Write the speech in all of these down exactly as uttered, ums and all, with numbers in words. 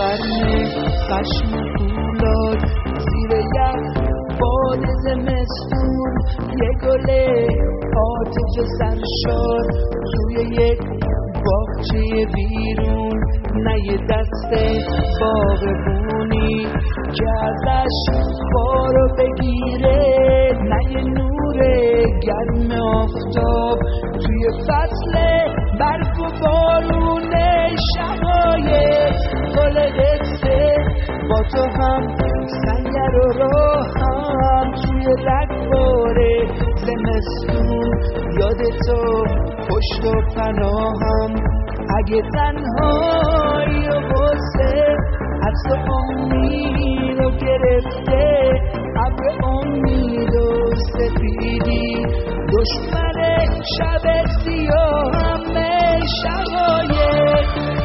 گرم خشم فولاد زیر یخ باد زمستون یه گل عاطفه سرشار توی یک باغچه بیرون، نه یه دسته باغبونی که ازش بارو بگیره، نه یه نور گرم آفتاب توی فصل برف و بارون. شقایق گل قصه با تو هم سنگر و راهم توی رگبار زمستون یاد تو پشت و پناهم. اگه تنهایی و غصه از تو امید و گرفته، ابر امید و سفیدی دشمن شب سیاه همه. شقایق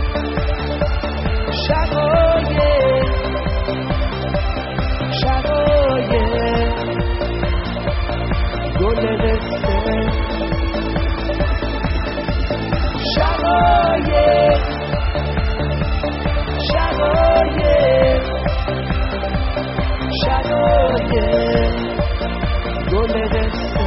شقایق شقایق گل قصه. شقایق شقایق شقایق گل قصه.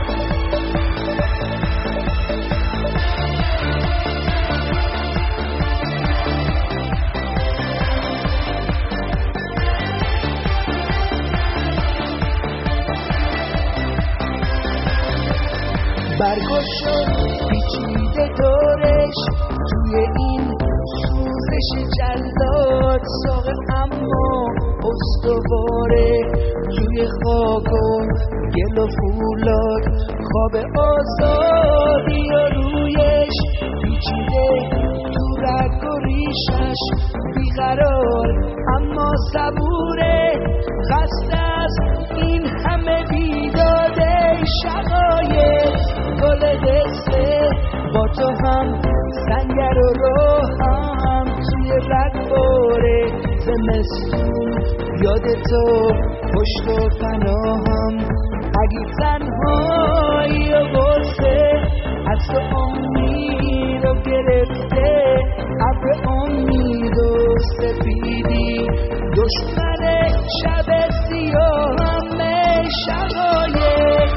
برگو شد پیچیده دورش توی این سوزش جلاد، ساقه اما استواره توی خاک و گل و فولاد. خواب آزادی و رویش پیچیده تو رگ و ریشش، بیقرار اما صبوره، خسته از این همه بیداده. شقایق گل قصه با تو هم سنگر و راهم توی رگبار زمستون یاد تو پشت و پناهم. اگه تنهایی و غصه از تو امید و گرفته، ابر امید و سفیدی دشمن شب سیاه همه. شقایق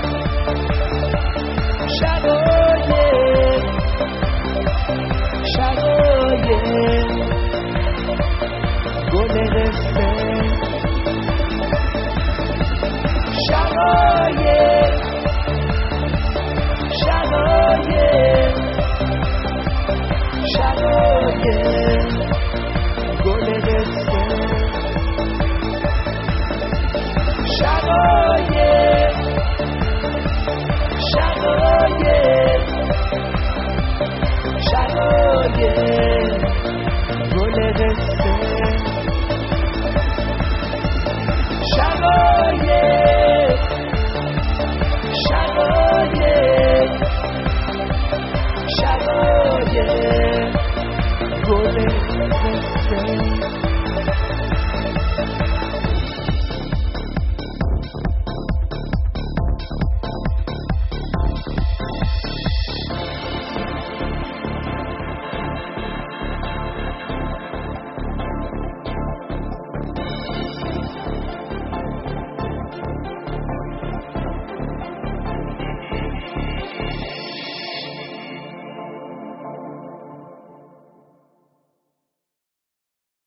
شقایق شقایق گل قصه. شقایق شقایق شقایق گل قصه. شقایق شقایق شقایق گل قصه. شقایق شقایق شقایق گل قصه.